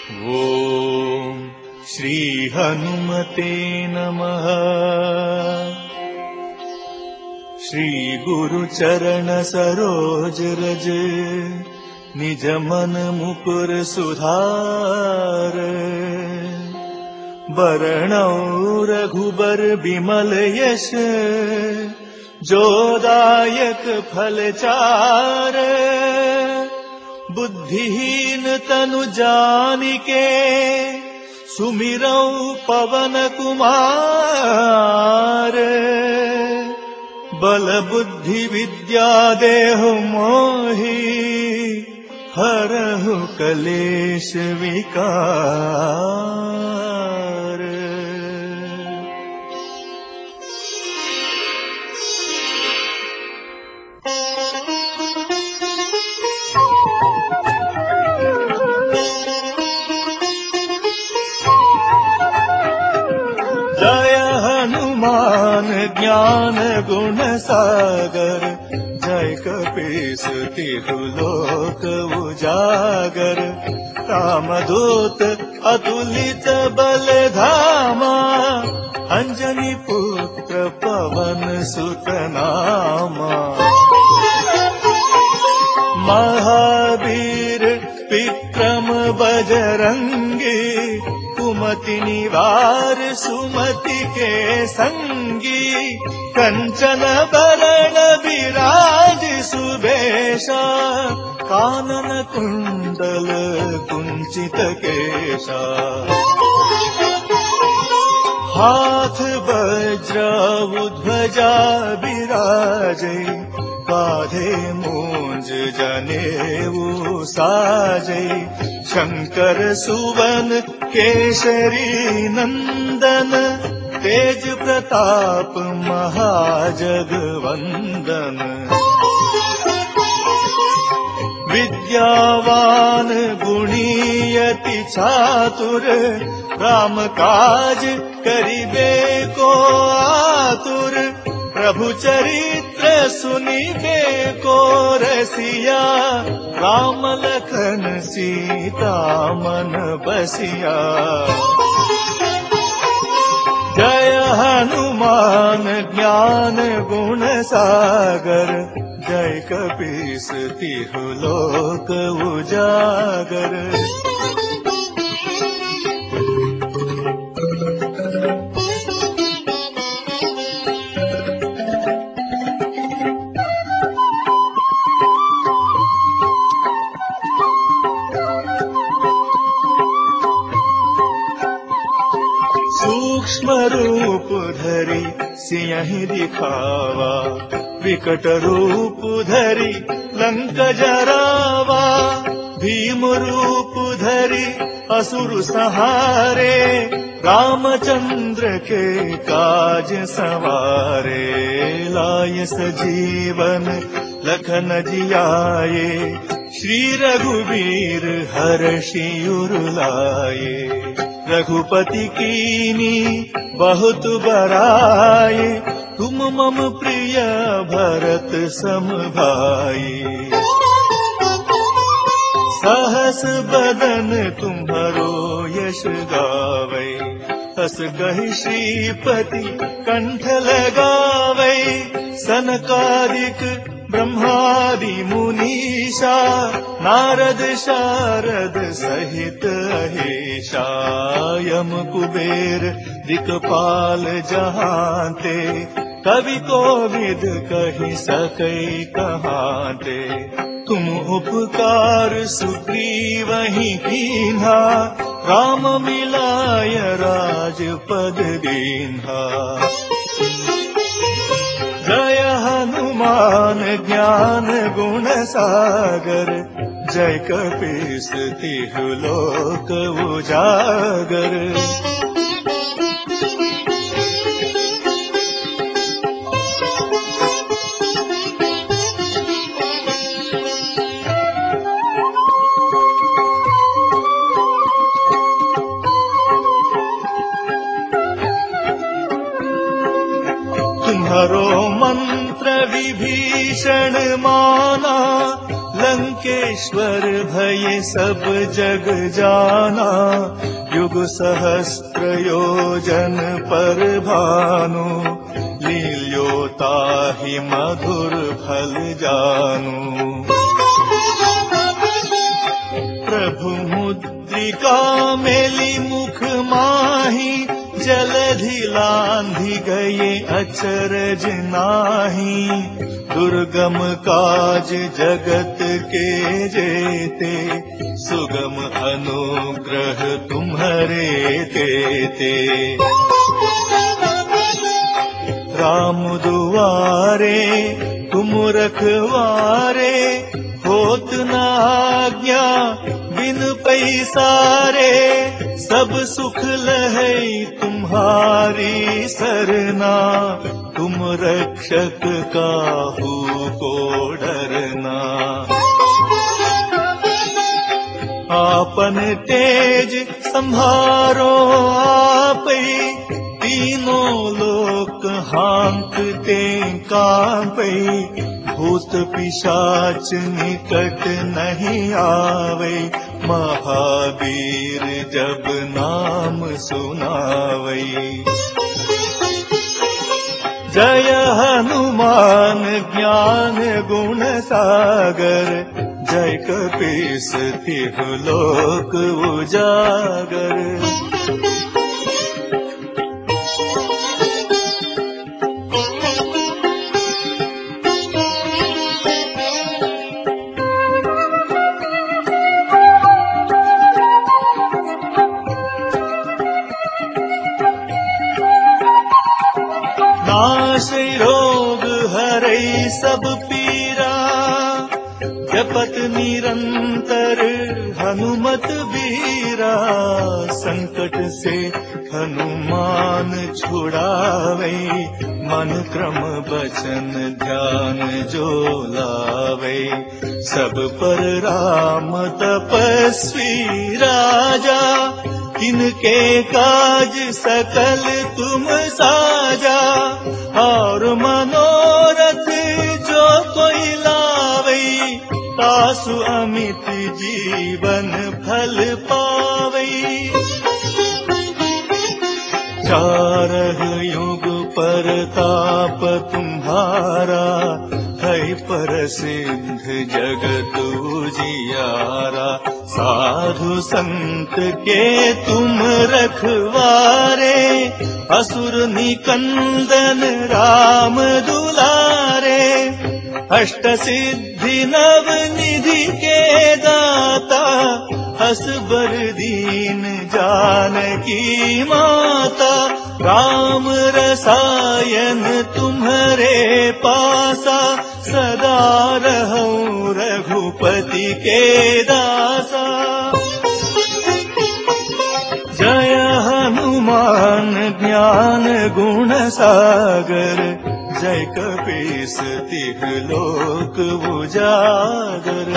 ओम श्री हनुमते नमः। श्री गुरु चरण सरोज रज, निज मन मुकुर सुधार। बरनौ रघुबर बिमल यश, जोदायक फल चार। बुद्धिहीन तनु जानिके, सुमिरौ पवन कुमार। बल बुद्धि विद्या देहु मोहि, हरहु कलेश विकार। जय हनुमान ज्ञान गुण सागर, जय कपीस तिहु लोक उजागर। रामदूत अतुलित बल धामा, अंजनी पुत्र पवन सुत नामा। महावीर विक्रम बजरंगी, कुमति निवार सुमति के संगी। कंचन बरण विराज सुबेशा, कानन कुंडल कुंचित केशा। हाथ वज्र ध्वजा विराजे, काधे मूंज जनेऊ साजे। शंकर सुवन केसरी नंदन, तेज प्रताप महाजगवंदन। विद्यावान गुणी अति चातुर, राम काज करिबे को आतुर। प्रभु चरित्र सुनिबे को रसिया, राम लखन सीता मन बसिया। जय हनुमान ज्ञान गुण सागर, जय कपीस तिहु लोक उजागर। सूक्ष्म रूप धरि सियहि दिखावा, विकट रूप धरि लंक जरावा। भीम रूप धरि असुर संहारे, रामचंद्र के काज सवारे। लाय सजीवन लखन जियाए, श्री रघुवीर हर्षि उर लाए। रघुपति कीनी बहुत बड़ाई, तुम मम प्रिय भरत सम भाई। सहस बदन तुम्हरो यश गावै, हस कहि श्रीपति कंठ लगावै। सनकादिक ब्रह्मादि मुनीषा, नारद शारद सहित अहीशा। यम कुबेर दिक्पाल जहांते, कवि कोविद कहि सकै कहाते। तुम उपकार सुग्रीवहि कीन्हा, राम मिलाय राजपद दीन्हा। जय हनुमान ज्ञान गुण सागर, जय कपीस तिहु लोक उजागर। तुम्हारो मंत्र विभीषण माना, लंकेश्वर भये सब जग जाना, युग सहस्त्र योजन पर भानु, लील्योता ही मधुर फल जानु। प्रभु मुद्रिका मेली मुख माही, जलधि लांधि गए अचरज नाही, दुर्गम काज जगत के जेते, सुगम अनुग्रह तुम्हारे तेते। राम दुआरे तुम रखवारे, होत न आज्ञा बिन पैसारे, सब सुख लहै तुम्हारी सरना, तुम रक्षक काहू को डरना। आपन तेज संभारो आपै, तीनों लोक हाँकते कांपै, भूत पिशाच निकट नहीं आवे, महावीर जब नाम सुनावे। जय हनुमान ज्ञान गुण सागर, जय कपीस तिहु लोक उजागर। नाशै रोग हरै सब पीरा, जपत निरंतर हनुमत बीरा। संकट से हनुमान छुड़ावे, मन क्रम बचन ध्यान जो लावे। सब पर राम तपस्वी राजा, तिनके काज सकल तुम साजा। और मनोरथ जो कोई लावे, तासु अमित जीवन फल पावे। चारह युग परताप तुम्हारा, है प्रसिद्ध जगत उजियारा। साधु संत के तुम रखवारे, असुर निकंदन राम दुलारे। अष्ट सिद्धि नव निधि के दाता, असबर दीन जानकी माता। राम रसायन तुम्हारे पासा, सदा रहूं रघुपति के दासा। जय हनुमान ज्ञान गुण सागर, जय कपीस तिहु लोक उजागर।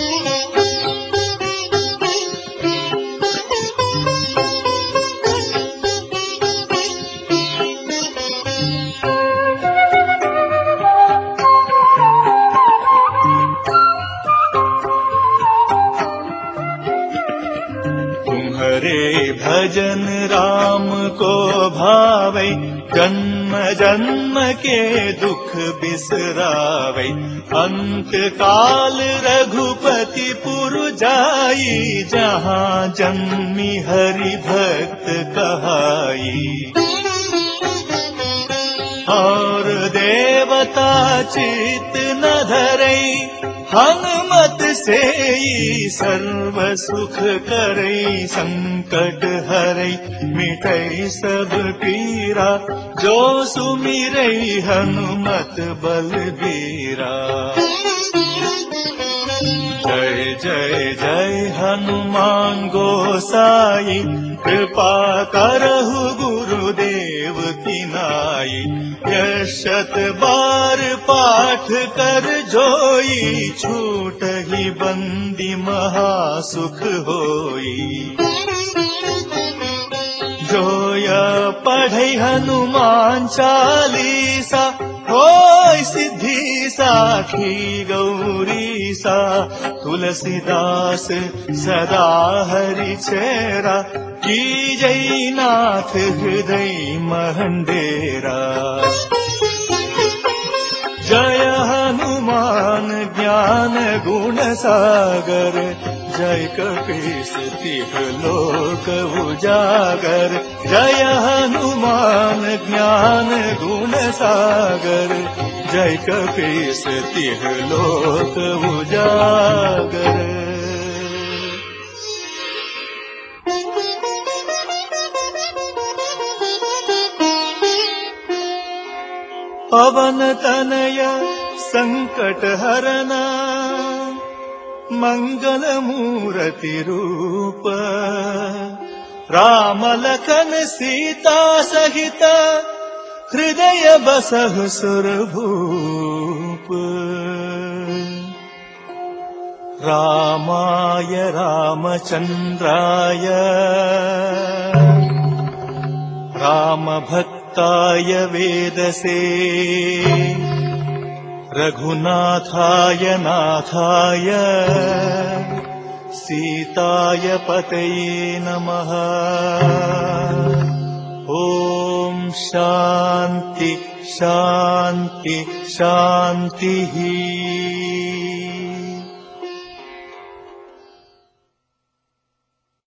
भजन राम को भावै, जन्म जन्म के दुख बिसरावै। अंत काल रघुपति पुर जाई, जहाँ जन्मी हरि भक्त कहाई। और देवता चित न धरई, हनुमत से सर्व सुख करई। संकट हरई मिटई सब पीरा, जो सुमिरई हनुमत बलबीरा। जय जय जय हनुमान गोसाई, कृपा करहु गुरुदेव की नाई। यह शत बार पाठ कर जोई, छूटहि बंदी महासुख होई। जो यह पढ़ै हनुमान चालीसा, होय सिद्धि साखी गौरी सा तुलसीदास सदा हरि चेरा की जय नाथ हृदय महंडेरा। जय हनुमान ज्ञान गुण सागर जय कपीस तिह लोक उजागर। जय हनुमान ज्ञान गुण सागर जय कपीस तिह लोक उजागर। पवन तनय संकट हरना मंगल मूर्ति रूप। राम लखन सीता सहित हृदय बसहु सुरभूप। रामाय रामचंद्राय रामभक्ताय वेदसे। रघुनाथाय नाथाय सीताय पतये नमः। ॐ शान्ति शान्ति शान्तिः।